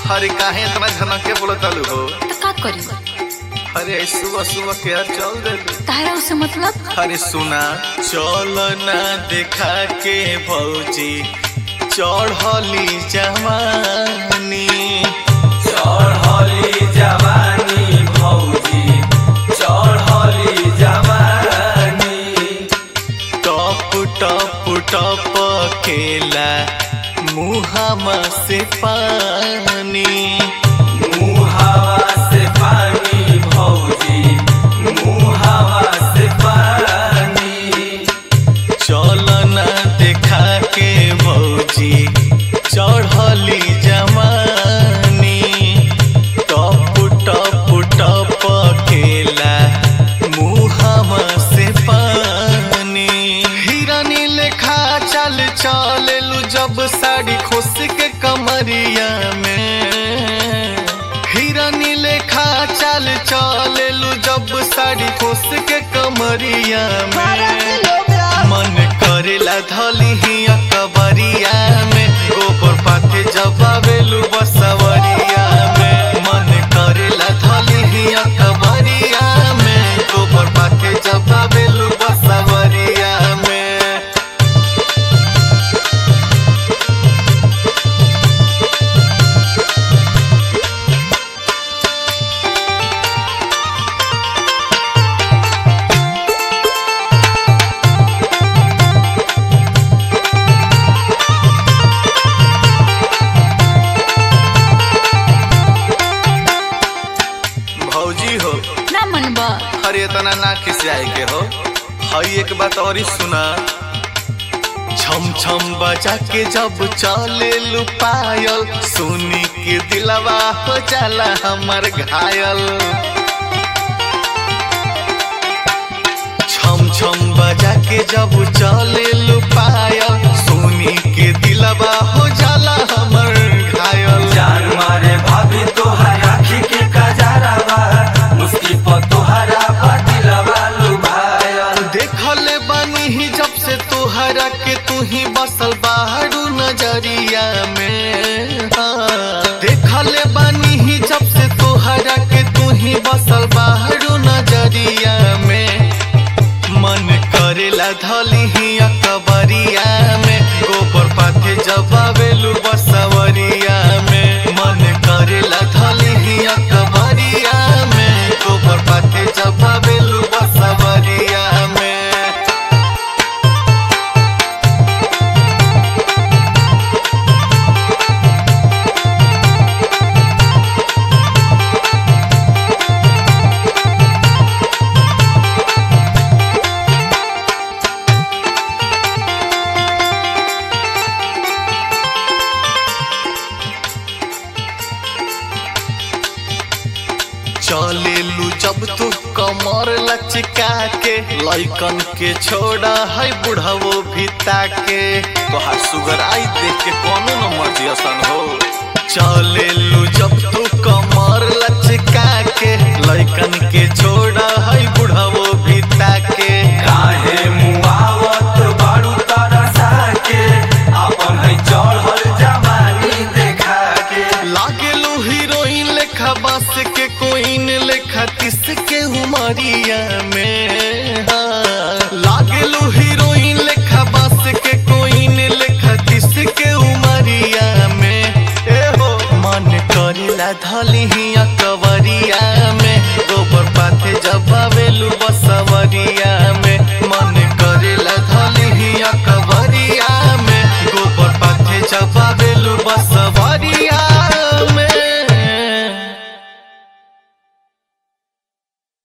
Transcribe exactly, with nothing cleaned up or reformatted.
अरे काहे इतना झनक के बोलतालू हो? तो का करी? अरे सुबह सुबह के यार चल दे। तारा उसे मतलब? अरे सुना चल ना देखा के भौजी चढ़ली जवानी चढ़ली जवानी भौजी चढ़ली जवानी टप टप टप केला मुहामा से पानी मुहावा से पानी भौजी मुहावा से पानी चल ना देखा के भौजी चढ़ली जवानी टप टप टप केला मुहावा से पानी हिरानी लेखा चल चलेलू जब साड़ी खोस के कमरिया में हिरानी लेखा चल चलेलू जब साड़ी खोस के कमरिया में मन करेला धली ही अकबरिया में गोबर पाथे जबावेलू बसवरिया में मन करेला धली ही अकबरिया में गोबर पाथे जबावेलू बसवरिया में। ना मनबा? अरे इतना ना खिसियाए के हो। हई एक बात और ही सुना छम छम बजा के जब चले लू पायल सुनी के दिलवा हो जाला हमर घायल छम छम बजा के जब चले लू पायल सुनी के दिलवा हो जाला हमर घायल जान मारे भाभी तोहर आँखी के कजरावा मुस्की पर तोहरा दिलवा लुभायल देखले बानी ही जब से तोहरा के तू ही बसल बाहरू नजरिया में हाँ। देखले बानी ही जब से तोहरा के तू ही बसल बाहरू नजरिया में मन करेला धली ही अकबरिया में गोबर पाथे जबावेलू बसवरिया में मन करेला धली ही अकबरिया में गोबर पाथे जबावेलू बसवरिया में। चलेलू जब तू कमर लचका के लइकन के छोड़ा है बुढ़ावो भिता के तोहार सुगर आई देख के कोनो न मर्जी असन हो। चलेलू जब तू कमर लचका के लइकन के छोड़